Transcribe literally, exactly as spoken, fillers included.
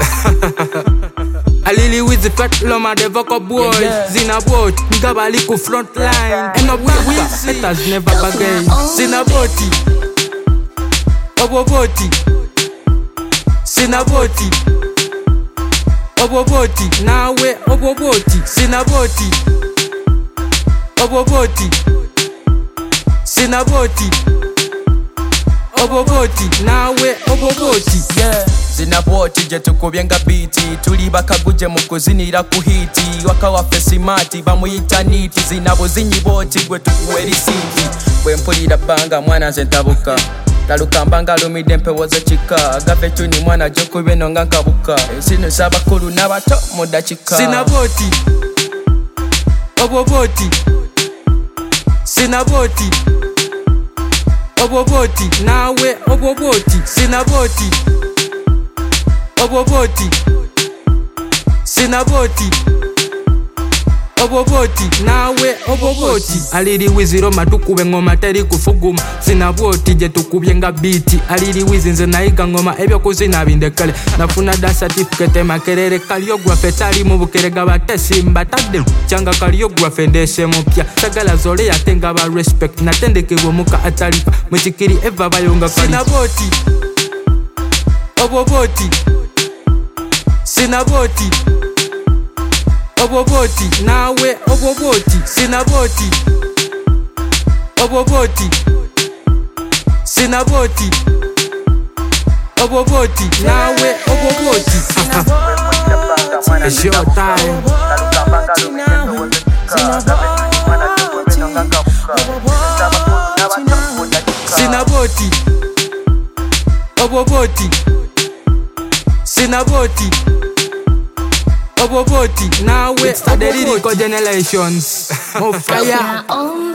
Alili with the fat loma the vocal boys. Yeah, yeah. Zina boat, nigga bali ku front line. And up with it has never bagay. Zina boti, obo boti, Zina boti, obo boti. Nawe obo boti, Zina boti, obo boti, Zina boti, obo boti. Nawe obo boti. Yeah. Zina boti je tukubyenga biti tuli bakaguje mu kuzinira ku hiti waka wa fesimati bamuyita niti zinabo zinyi boti gwe tukuwe risiti bwe mpulira banga mwana zentabuka talukambanga lumide mpewoza chika gafe tuni mwana jokube nonga nkabuka sino sabakulu n'abato mu dakika. Zina boti obo boti, Zina boti obo boti. Nawe obo boti, Zina boti obo boti, Zina boti, obo boti. Nawe obo boti. Alili wiziro matukube ngoma teri kufuguma. Zina boti je tukubyenga biti. Alili wizi nze nayiga ngoma ebyo kuzina bindekale. Nafuna da certificate makerere choreography tali mu bukerega batesi mbatadde changa choreography ndese mupya sagala zole yatenga ba respect natendekebwe muka atalifa muchikiri eva bayonga kali. Zina boti obo boti, Zina boti obo boti. Nawe obo boti, Zina boti obo boti, Zina boti obo boti. Nawe obo boti. It's your time. Zina boti obo boti, Zina boti obo boti. Nawe the lyrical generations of fire.